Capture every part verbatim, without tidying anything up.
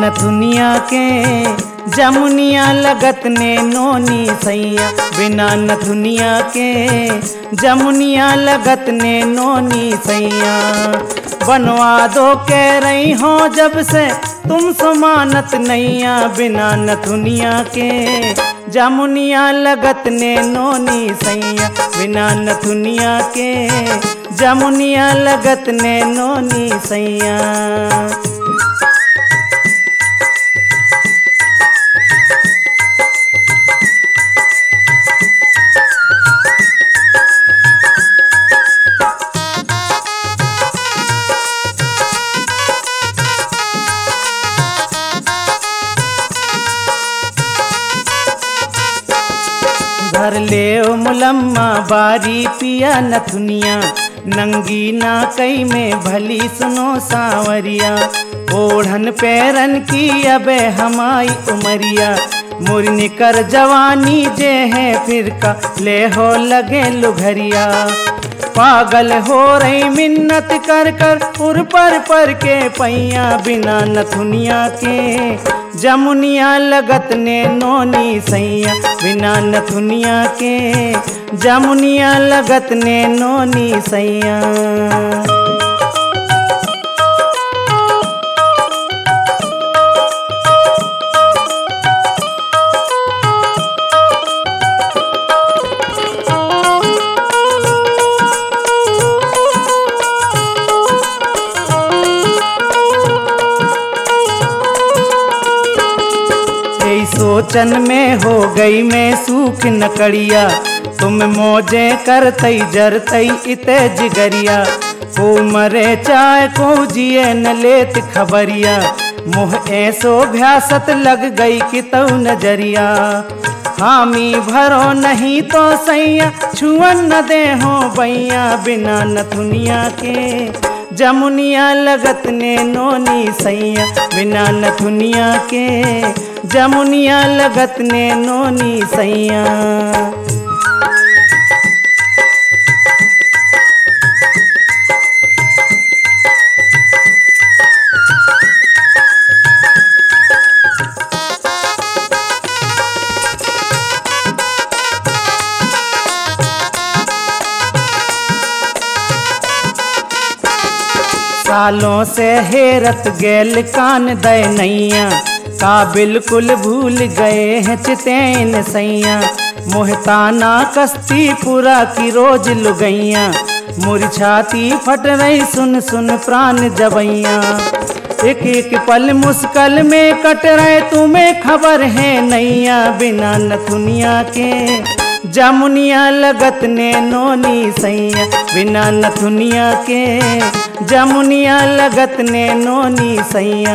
नथुनिया के जमुनिया लगत ने नोनी सैया। बिना नथुनिया के जमुनिया लगत ने नोनी सैया। बनवा दो कह रही हो जब से तुम सुमानत नैया। बिना नथुनिया के जमुनिया लगत ने नोनी सैया। बिना नथुनिया के जमुनिया लगत ने नोनी सैया। धर ले ओ मुलम्मा बारी पिया नथुनिया। नंगी ना कई में भली सुनो सांवरिया। ओढ़न पैरन की अबे हमारी उमरिया। मुरनी कर जवानी जे है फिर का ले हो लगे लुघरिया। पागल हो रही मिन्नत कर कर उर पर पर के पैया। बिना नथुनिया के जमुनिया लगत ने नोनी सैया। बिना नथुनिया के जमुनिया लगत ने नोनी सैया। सोचन में हो गई मैं सूख नकड़िया। तुम मौजे करतई जरतई इते जिगरिया। को मरे चाय को जिए न लेत खबरिया। मुँह ऐसो भ्यासत लग गई कि तौ नजरिया। हामी भरो नहीं तो सैया छुअन न दे हो बैया। बिना नथुनिया के जमुनिया लगत ने नोनी सैया। बिना नथुनिया के जमुनिया लगत ने नोनी सैया। सालों से हेरत गेल कान दे नैया। का बिल्कुल भूल गए हैं चितैन सैया। मोहताना कस्ती पूरा की रोज लुगैया। मुरझाती फट रही सुन सुन प्राण जबैया। एक एक पल मुश्किल में कट रहे तुम्हें खबर है नैया। बिना नथुनिया के जमुनिया लगत ने नोनी सैया। बिना नथुनिया के जमुनिया लगत ने नोनी सैया।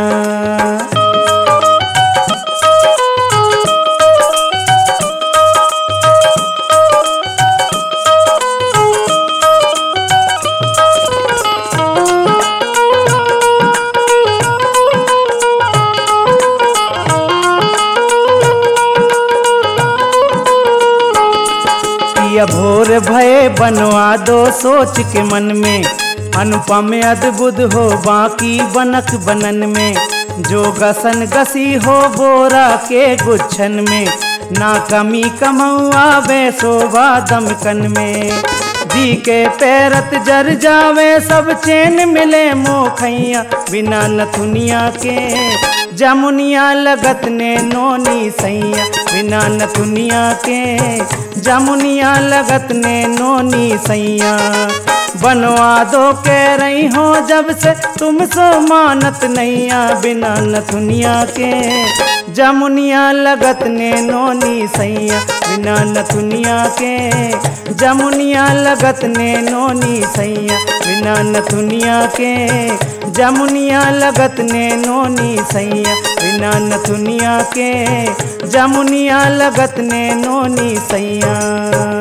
भोर भये बनवा दो सोच के मन में। अनुपम अद्भुत हो बाकी बनक बनन में। जो गसन गसी हो बोरा के गुच्छन में। ना कमी कमौआ वे शोभा दमकन में। जी के पैरत जर जावे सब चैन मिले मोखैया। बिना नथुनिया के जमुनिया लगत ने नोनी सैया। बिना नथुनिया के जमुनिया लगत ने नोनी सैया। बनवा दो कह रही हो जब से तुम सो मानत नैया। बिना नथुनिया के जमुनिया लगत ने नोनी सैया। बिना नथुनिया के जमुनिया लगत ने नोनी सैया। बिना नथुनिया के जमुनिया लगत ने नोनी सैया। बिना नथुनिया के जमुनिया लगत ने नोनी सैया।